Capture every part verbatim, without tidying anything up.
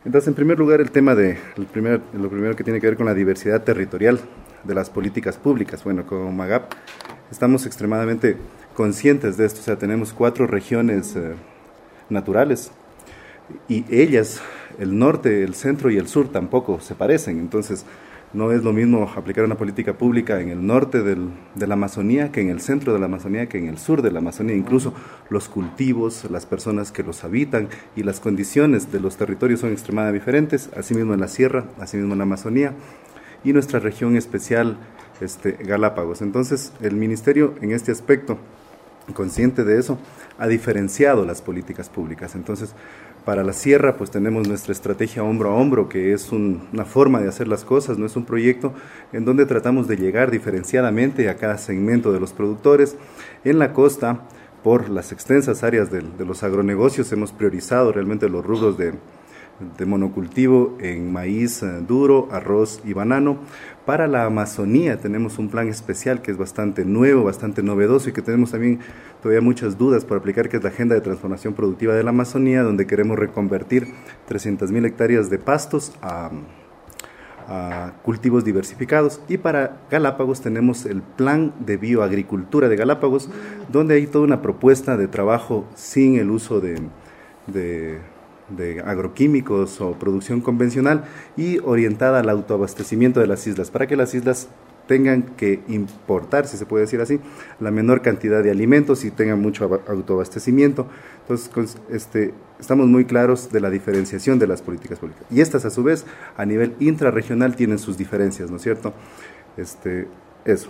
Entonces, en primer lugar, el tema de el primer, lo primero que tiene que ver con la diversidad territorial de las políticas públicas. Bueno, como MAGAP estamos extremadamente conscientes de esto, o sea, tenemos cuatro regiones eh, naturales y ellas, el norte, el centro y el sur tampoco se parecen, entonces no es lo mismo aplicar una política pública en el norte del, de la Amazonía que en el centro de la Amazonía que en el sur de la Amazonía. Incluso los cultivos, las personas que los habitan y las condiciones de los territorios son extremadamente diferentes, asimismo en la sierra, asimismo en la Amazonía y nuestra región especial, este, Galápagos. Entonces el Ministerio en este aspecto, consciente de eso, ha diferenciado las políticas públicas. Entonces, para la sierra, pues tenemos nuestra estrategia hombro a hombro, que es un, una forma de hacer las cosas, no es un proyecto en donde tratamos de llegar diferenciadamente a cada segmento de los productores. En la costa, por las extensas áreas de, de los agronegocios, hemos priorizado realmente los rubros de, de monocultivo en maíz eh, duro, arroz y banano. Para la Amazonía tenemos un plan especial que es bastante nuevo, bastante novedoso y que tenemos también todavía muchas dudas por aplicar, que es la Agenda de Transformación Productiva de la Amazonía, donde queremos reconvertir trescientas mil hectáreas de pastos a, a cultivos diversificados. Y para Galápagos tenemos el Plan de Bioagricultura de Galápagos, donde hay toda una propuesta de trabajo sin el uso de... de de agroquímicos o producción convencional y orientada al autoabastecimiento de las islas, para que las islas tengan que importar, si se puede decir así, la menor cantidad de alimentos y tengan mucho autoabastecimiento. Entonces, este, estamos muy claros de la diferenciación de las políticas públicas. Y estas, a su vez, a nivel intrarregional tienen sus diferencias, ¿no es cierto? Este, eso.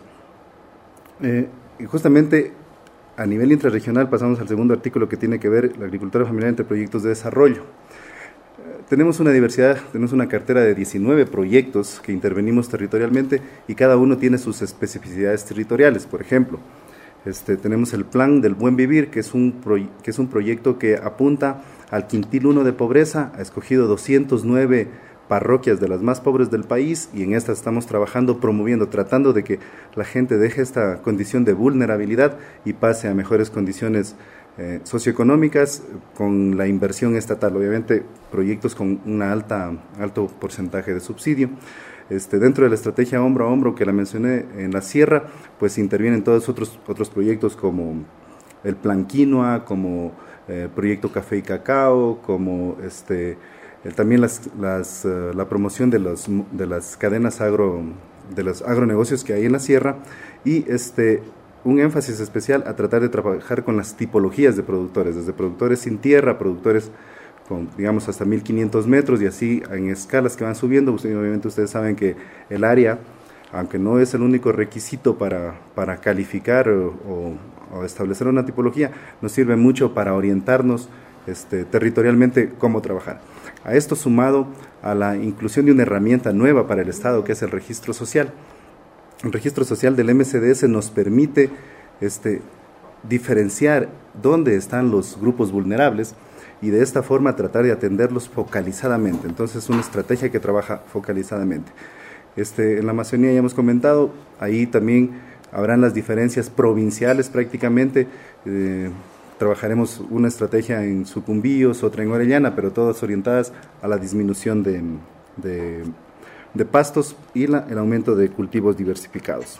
Eh, y justamente a nivel intrarregional pasamos al segundo artículo, que tiene que ver la agricultura familiar entre proyectos de desarrollo. Eh, tenemos una diversidad, tenemos una cartera de diecinueve proyectos que intervenimos territorialmente y cada uno tiene sus especificidades territoriales. Por ejemplo, este, tenemos el Plan del Buen Vivir, que es, un pro, que es un proyecto que apunta al quintil uno de pobreza, ha escogido doscientas nueve parroquias de las más pobres del país y en estas estamos trabajando, promoviendo, tratando de que la gente deje esta condición de vulnerabilidad y pase a mejores condiciones eh, socioeconómicas con la inversión estatal, obviamente proyectos con un alto porcentaje de subsidio. Este, dentro de la estrategia hombro a hombro que la mencioné en la sierra, pues intervienen todos otros, otros proyectos como el Plan Quinoa, como el eh, proyecto Café y Cacao, como este también las, las, uh, la promoción de, los, de las cadenas agro, de los agronegocios que hay en la sierra y este, un énfasis especial a tratar de trabajar con las tipologías de productores, desde productores sin tierra, productores con, digamos, hasta mil quinientos metros y así en escalas que van subiendo. Obviamente ustedes saben que el área, aunque no es el único requisito para, para calificar o, o, o establecer una tipología, nos sirve mucho para orientarnos este, territorialmente cómo trabajar. A esto sumado a la inclusión de una herramienta nueva para el Estado, que es el registro social. El registro social del M C D S nos permite este, diferenciar dónde están los grupos vulnerables y de esta forma tratar de atenderlos focalizadamente. Entonces es una estrategia que trabaja focalizadamente. Este, en la Amazonía ya hemos comentado, ahí también habrán las diferencias provinciales prácticamente. eh, Trabajaremos una estrategia en Sucumbíos, otra en Orellana, pero todas orientadas a la disminución de, de, de pastos y la, el aumento de cultivos diversificados.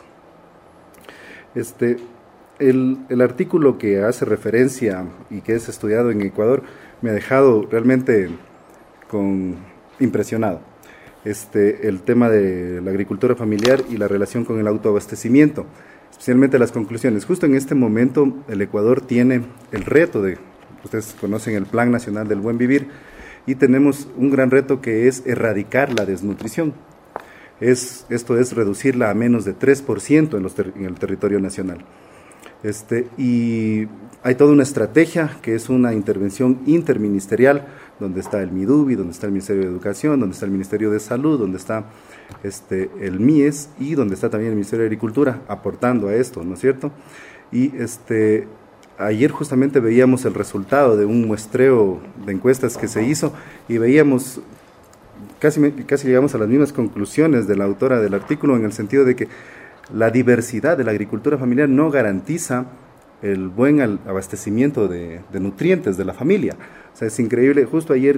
Este, el, el artículo que hace referencia y que es estudiado en Ecuador me ha dejado realmente con, impresionado. Este, el tema de la agricultura familiar y la relación con el autoabastecimiento. Especialmente las conclusiones. Justo en este momento el Ecuador tiene el reto de, ustedes conocen el Plan Nacional del Buen Vivir, y tenemos un gran reto que es erradicar la desnutrición. Es, esto es reducirla a menos de tres por ciento en, los ter, en el territorio nacional. Este, y hay toda una estrategia que es una intervención interministerial, donde está el MIDUBI, donde está el Ministerio de Educación, donde está el Ministerio de Salud, donde está este, el MIES y donde está también el Ministerio de Agricultura aportando a esto, ¿no es cierto? Y este, ayer justamente veíamos el resultado de un muestreo de encuestas que se hizo y veíamos, casi, casi llegamos a las mismas conclusiones de la autora del artículo, en el sentido de que la diversidad de la agricultura familiar no garantiza el buen abastecimiento de, de nutrientes de la familia. O sea, es increíble. Justo ayer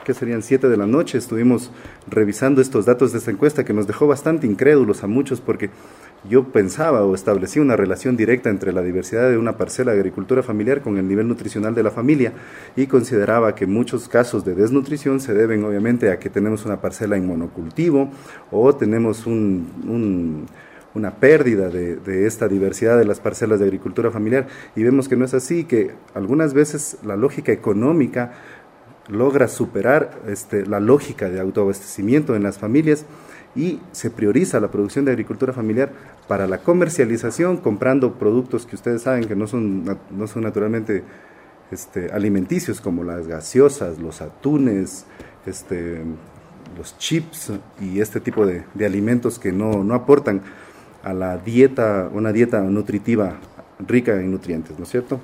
que serían siete de la noche, estuvimos revisando estos datos de esta encuesta que nos dejó bastante incrédulos a muchos, porque yo pensaba o establecía una relación directa entre la diversidad de una parcela de agricultura familiar con el nivel nutricional de la familia, y consideraba que muchos casos de desnutrición se deben obviamente a que tenemos una parcela en monocultivo o tenemos un, un, una pérdida de, de esta diversidad de las parcelas de agricultura familiar, y vemos que no es así, que algunas veces la lógica económica logra superar este, la lógica de autoabastecimiento en las familias, y se prioriza la producción de agricultura familiar para la comercialización, comprando productos que ustedes saben que no son, no son naturalmente este, alimenticios, como las gaseosas, los atunes, este, los chips y este tipo de, de alimentos que no, no aportan a la dieta, una dieta nutritiva rica en nutrientes, ¿no es cierto?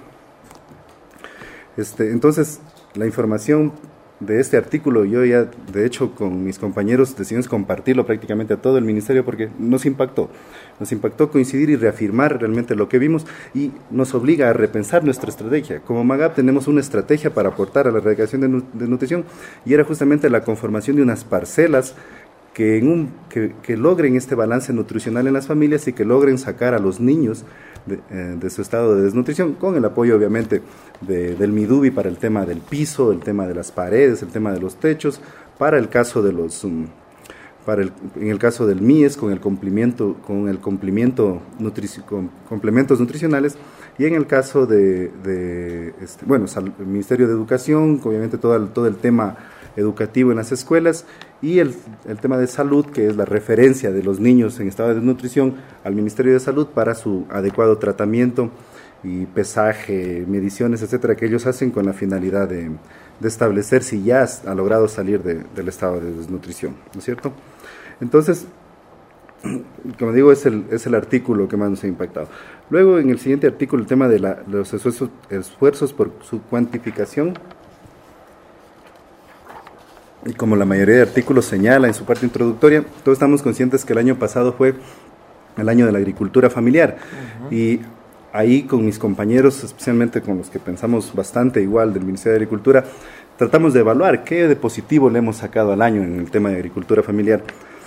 Este, entonces, la información de este artículo, yo ya, de hecho, con mis compañeros decidimos compartirlo prácticamente a todo el ministerio, porque nos impactó, nos impactó coincidir y reafirmar realmente lo que vimos, y nos obliga a repensar nuestra estrategia. Como MAGAP tenemos una estrategia para aportar a la erradicación de, nu de nutrición, y era justamente la conformación de unas parcelas que, en un, que, que logren este balance nutricional en las familias y que logren sacar a los niños De, eh, de su estado de desnutrición, con el apoyo obviamente de, del MIDUBI para el tema del piso, el tema de las paredes, el tema de los techos, para el caso de los um, para el, en el caso del MIES con el cumplimiento con el cumplimiento nutrici con complementos nutricionales, y en el caso de, de este, bueno, el Ministerio de Educación, obviamente todo el, todo el tema educativo en las escuelas, y el, el tema de salud, que es la referencia de los niños en estado de desnutrición al Ministerio de Salud para su adecuado tratamiento y pesaje, mediciones, etcétera, que ellos hacen con la finalidad de, de establecer si ya ha logrado salir de, del estado de desnutrición, ¿no es cierto? Entonces, como digo, es el, es el artículo que más nos ha impactado. Luego, en el siguiente artículo, el tema de la, los esfuerzos, esfuerzos por su cuantificación. Y como la mayoría de artículos señala en su parte introductoria, todos estamos conscientes que el año pasado fue el año de la agricultura familiar. Uh-huh. Y ahí con mis compañeros, especialmente con los que pensamos bastante igual del Ministerio de Agricultura, tratamos de evaluar qué de positivo le hemos sacado al año en el tema de agricultura familiar.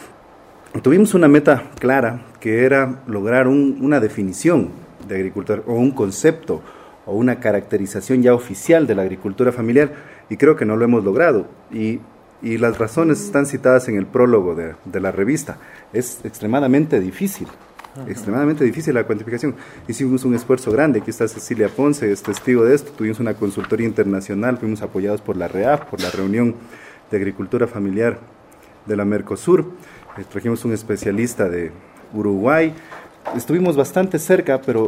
Tuvimos una meta clara, que era lograr un, una definición de agricultura, o un concepto, o una caracterización ya oficial de la agricultura familiar, y creo que no lo hemos logrado. Y Y las razones están citadas en el prólogo de, de la revista. Es extremadamente difícil, uh-huh. extremadamente difícil la cuantificación. Hicimos un esfuerzo grande, aquí está Cecilia Ponce, es testigo de esto. Tuvimos una consultoría internacional, fuimos apoyados por la REAF, por la Reunión de Agricultura Familiar de la Mercosur. Eh, trajimos un especialista de Uruguay. Estuvimos bastante cerca, pero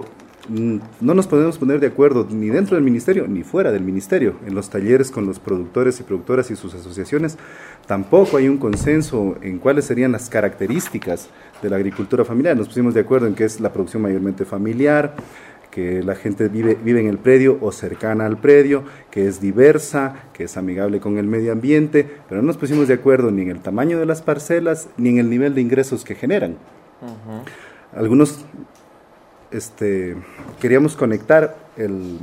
no nos podemos poner de acuerdo ni dentro del ministerio ni fuera del ministerio. En los talleres con los productores y productoras y sus asociaciones tampoco hay un consenso en cuáles serían las características de la agricultura familiar. Nos pusimos de acuerdo en que es la producción mayormente familiar, que la gente vive, vive en el predio o cercana al predio, que es diversa, que es amigable con el medio ambiente, pero no nos pusimos de acuerdo ni en el tamaño de las parcelas ni en el nivel de ingresos que generan. Uh-huh. Algunos Este, queríamos conectar el,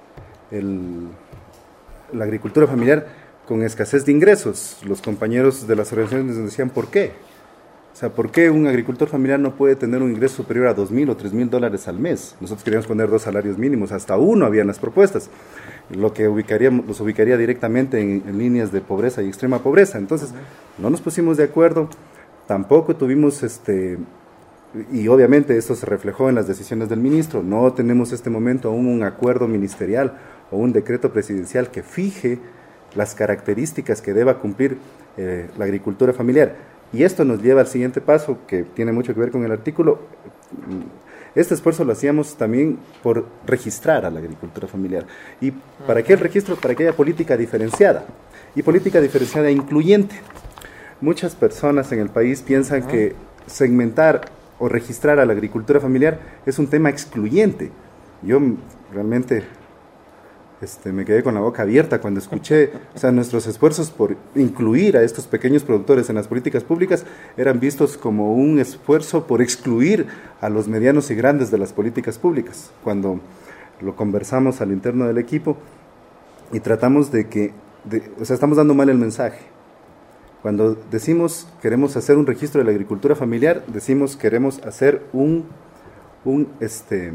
el, la agricultura familiar con escasez de ingresos. Los compañeros de las organizaciones nos decían, ¿por qué? O sea, ¿por qué un agricultor familiar no puede tener un ingreso superior a dos mil o tres mil dólares al mes? Nosotros queríamos poner dos salarios mínimos, hasta uno había en las propuestas, lo que ubicaría, los ubicaría directamente en, en líneas de pobreza y extrema pobreza. Entonces, no nos pusimos de acuerdo, tampoco tuvimos este... Y obviamente esto se reflejó en las decisiones del ministro. No tenemos en este momento aún un acuerdo ministerial o un decreto presidencial que fije las características que deba cumplir eh, la agricultura familiar. Y esto nos lleva al siguiente paso, que tiene mucho que ver con el artículo. Este esfuerzo lo hacíamos también por registrar a la agricultura familiar. ¿Y para qué el registro? Para que haya política diferenciada. Y política diferenciada e incluyente. Muchas personas en el país piensan uh-huh. que segmentar o registrar a la agricultura familiar es un tema excluyente. Yo realmente este, me quedé con la boca abierta cuando escuché, o sea, nuestros esfuerzos por incluir a estos pequeños productores en las políticas públicas eran vistos como un esfuerzo por excluir a los medianos y grandes de las políticas públicas. Cuando lo conversamos al interno del equipo y tratamos de que de, o sea, estamos dando mal el mensaje. Cuando decimos queremos hacer un registro de la agricultura familiar, decimos queremos hacer un, un, este,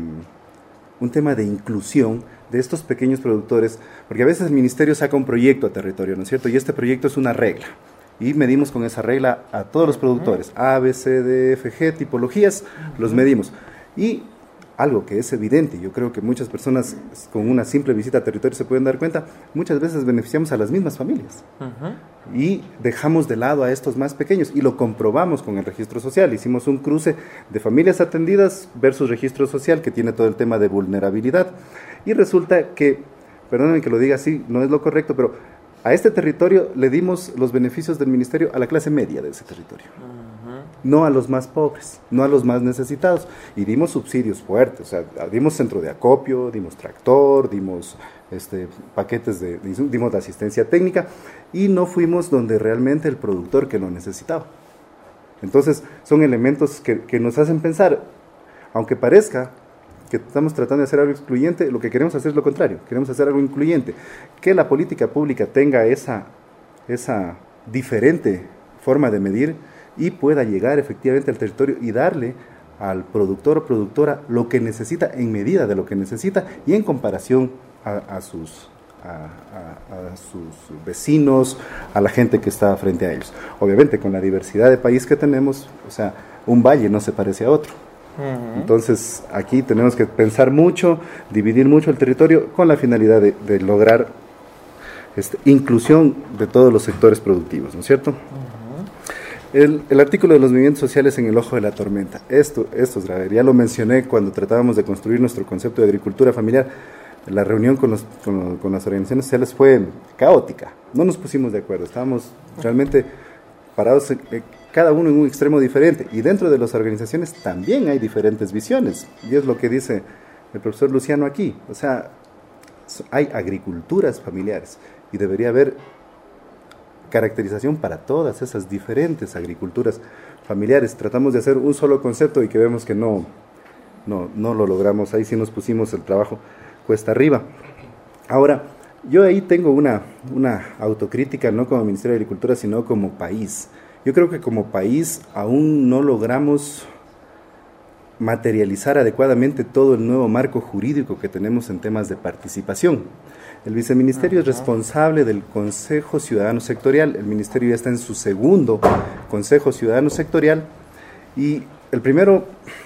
un tema de inclusión de estos pequeños productores, porque a veces el ministerio saca un proyecto a territorio, ¿no es cierto? Y este proyecto es una regla, y medimos con esa regla a todos los productores, A, B, C, D, F, G, tipologías, los medimos. Y algo que es evidente, yo creo que muchas personas con una simple visita a territorio se pueden dar cuenta, muchas veces beneficiamos a las mismas familias uh-huh. y dejamos de lado a estos más pequeños, y lo comprobamos con el registro social. Hicimos un cruce de familias atendidas versus registro social, que tiene todo el tema de vulnerabilidad, y resulta que, perdónenme que lo diga así, no es lo correcto, pero a este territorio le dimos los beneficios del ministerio a la clase media de ese territorio. Uh-huh. No a los más pobres, no a los más necesitados, y dimos subsidios fuertes, o sea, dimos centro de acopio, dimos tractor, dimos este, paquetes de, de, dimos de asistencia técnica, y no fuimos donde realmente el productor que lo necesitaba. Entonces, son elementos que, que nos hacen pensar, aunque parezca que estamos tratando de hacer algo excluyente, lo que queremos hacer es lo contrario, queremos hacer algo incluyente, que la política pública tenga esa, esa diferente forma de medir, y pueda llegar efectivamente al territorio y darle al productor o productora lo que necesita, en medida de lo que necesita y en comparación a, a, sus, a, a, a sus vecinos, a la gente que está frente a ellos. Obviamente con la diversidad de país que tenemos, o sea, un valle no se parece a otro. Uh-huh. Entonces aquí tenemos que pensar mucho, dividir mucho el territorio con la finalidad de, de lograr este, inclusión de todos los sectores productivos, ¿no es cierto? Uh-huh. El, el artículo de los movimientos sociales en el ojo de la tormenta. Esto, esto es grave. Ya lo mencioné cuando tratábamos de construir nuestro concepto de agricultura familiar. La reunión con, los, con, con las organizaciones sociales fue caótica. No nos pusimos de acuerdo. Estábamos realmente parados, eh, cada uno en un extremo diferente. Y dentro de las organizaciones también hay diferentes visiones. Y es lo que dice el profesor Luciano aquí. O sea, hay agriculturas familiares y debería haber caracterización para todas esas diferentes agriculturas familiares. Tratamos de hacer un solo concepto y que vemos que no, no, no lo logramos. Ahí sí nos pusimos el trabajo cuesta arriba. Ahora, yo ahí tengo una, una autocrítica, no como Ministerio de Agricultura, sino como país. Yo creo que como país aún no logramos materializar adecuadamente todo el nuevo marco jurídico que tenemos en temas de participación. El viceministerio uh-huh. es responsable del Consejo Ciudadano Sectorial. El ministerio ya está en su segundo Consejo Ciudadano Sectorial, y el primero,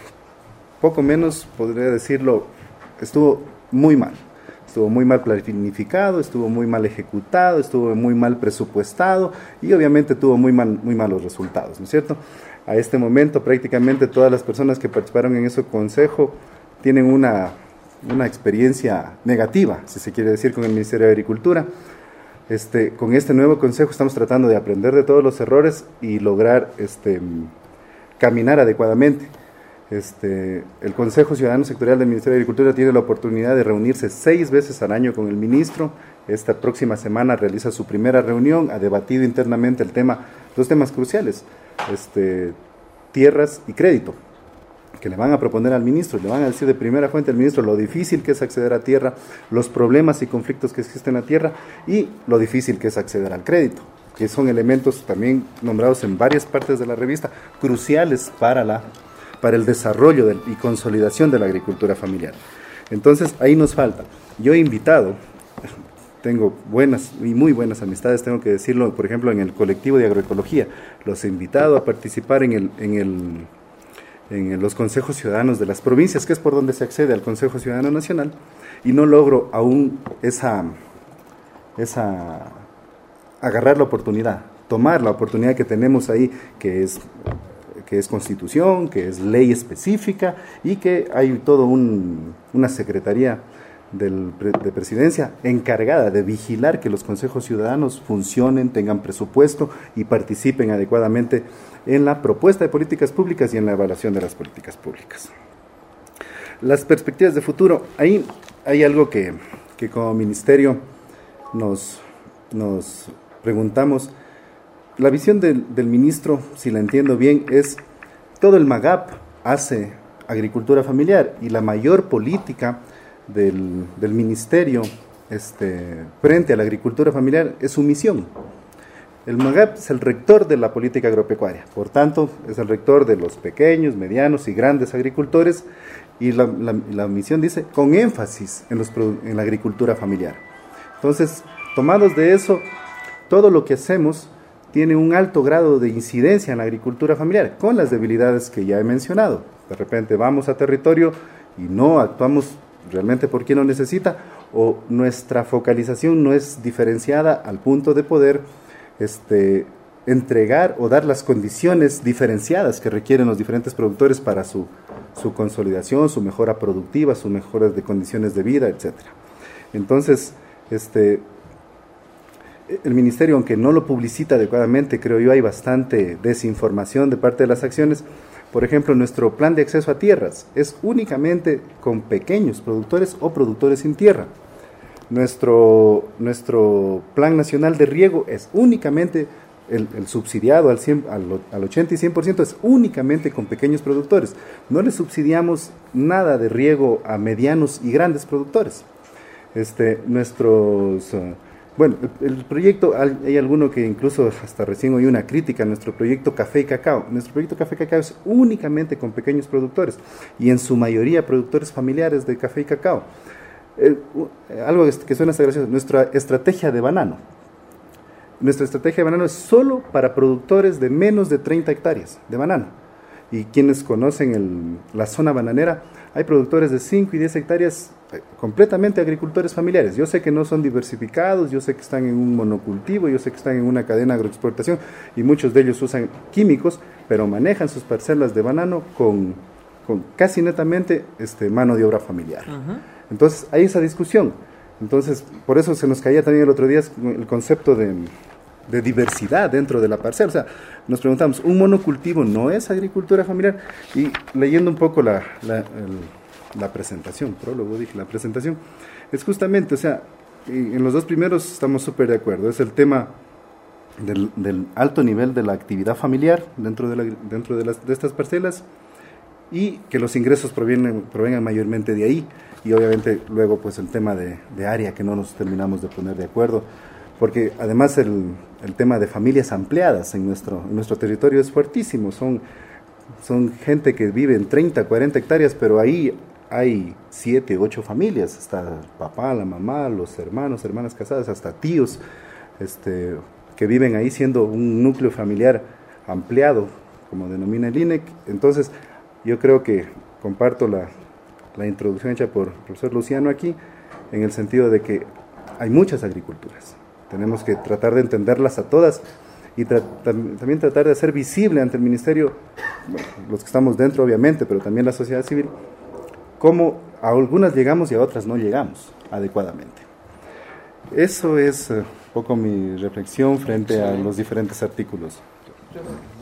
poco menos podría decirlo, estuvo muy mal. Estuvo muy mal planificado, estuvo muy mal ejecutado, estuvo muy mal presupuestado y obviamente tuvo muy, mal, muy malos resultados, ¿no es cierto? A este momento prácticamente todas las personas que participaron en ese consejo tienen una... una experiencia negativa, si se quiere decir, con el Ministerio de Agricultura. Este, con este nuevo consejo estamos tratando de aprender de todos los errores y lograr este, caminar adecuadamente. Este, el Consejo Ciudadano Sectorial del Ministerio de Agricultura tiene la oportunidad de reunirse seis veces al año con el ministro. Esta próxima semana realiza su primera reunión, ha debatido internamente el tema, dos temas cruciales, este, tierras y crédito, que le van a proponer al ministro, le van a decir de primera fuente al ministro lo difícil que es acceder a tierra, los problemas y conflictos que existen a tierra y lo difícil que es acceder al crédito, que son elementos también nombrados en varias partes de la revista, cruciales para, la, para el desarrollo de, y consolidación de la agricultura familiar. Entonces, ahí nos falta. Yo he invitado, tengo buenas y muy buenas amistades, tengo que decirlo, por ejemplo, en el colectivo de agroecología, los he invitado a participar en el... En el en los consejos ciudadanos de las provincias, que es por donde se accede al Consejo Ciudadano Nacional, y no logro aún esa, esa agarrar la oportunidad, tomar la oportunidad que tenemos ahí, que es, que es constitución, que es ley específica, y que hay todo un, una secretaría del, de presidencia encargada de vigilar que los consejos ciudadanos funcionen, tengan presupuesto y participen adecuadamente en la propuesta de políticas públicas y en la evaluación de las políticas públicas. Las perspectivas de futuro, ahí hay algo que, que como ministerio nos, nos preguntamos. La visión del, del ministro, si la entiendo bien, es todo el MAGAP hace agricultura familiar y la mayor política del, del ministerio este, frente a la agricultura familiar es su misión. El MAGAP es el rector de la política agropecuaria, por tanto, es el rector de los pequeños, medianos y grandes agricultores, y la, la, la misión dice, con énfasis en, los, en la agricultura familiar. Entonces, tomados de eso, todo lo que hacemos tiene un alto grado de incidencia en la agricultura familiar, con las debilidades que ya he mencionado. De repente vamos a territorio y no actuamos realmente por quien lo necesita, o nuestra focalización no es diferenciada al punto de poder este, entregar o dar las condiciones diferenciadas que requieren los diferentes productores para su, su consolidación, su mejora productiva, sus mejoras de condiciones de vida, etcétera. Entonces, este, el Ministerio, aunque no lo publicita adecuadamente, creo yo hay bastante desinformación de parte de las acciones. Por ejemplo, nuestro plan de acceso a tierras es únicamente con pequeños productores o productores sin tierra. Nuestro, nuestro plan nacional de riego es únicamente, el, el subsidiado al, cien, al, al ochenta y cien por ciento es únicamente con pequeños productores. No le subsidiamos nada de riego a medianos y grandes productores. Este, nuestros... Uh, Bueno, el, el proyecto, hay alguno que incluso hasta recién oí una crítica a nuestro proyecto Café y Cacao. Nuestro proyecto Café y Cacao es únicamente con pequeños productores y en su mayoría productores familiares de café y cacao. Eh, algo que suena hasta gracioso, nuestra estrategia de banano. Nuestra estrategia de banano es solo para productores de menos de treinta hectáreas de banano. Y quienes conocen el, la zona bananera, hay productores de cinco y diez hectáreas completamente agricultores familiares. Yo sé que no son diversificados, yo sé que están en un monocultivo, yo sé que están en una cadena de agroexportación y muchos de ellos usan químicos, pero manejan sus parcelas de banano con, con casi netamente este, mano de obra familiar. Uh-huh. Entonces hay esa discusión. Entonces, por eso se nos caía también el otro día el concepto de, de diversidad dentro de la parcela. O sea, nos preguntamos, ¿un monocultivo no es agricultura familiar? Y leyendo un poco la... la el, la presentación, prólogo dije, la presentación, es justamente, o sea, en los dos primeros estamos súper de acuerdo, es el tema del, del alto nivel de la actividad familiar dentro de, la, dentro de, las, de estas parcelas y que los ingresos provienen, provengan mayormente de ahí y obviamente luego pues el tema de, de área que no nos terminamos de poner de acuerdo, porque además el, el tema de familias ampliadas en nuestro, en nuestro territorio es fuertísimo, son, son gente que vive en treinta, cuarenta hectáreas, pero ahí hay siete, ocho familias, hasta el papá, la mamá, los hermanos, hermanas casadas, hasta tíos, este, que viven ahí siendo un núcleo familiar ampliado, como denomina el I N E C. Entonces, yo creo que comparto la, la introducción hecha por el profesor Luciano aquí, en el sentido de que hay muchas agriculturas, tenemos que tratar de entenderlas a todas y tra tam también tratar de hacer visible ante el Ministerio, bueno, los que estamos dentro obviamente, pero también la sociedad civil, cómo a algunas llegamos y a otras no llegamos adecuadamente. Eso es un uh, poco mi reflexión frente a los diferentes artículos.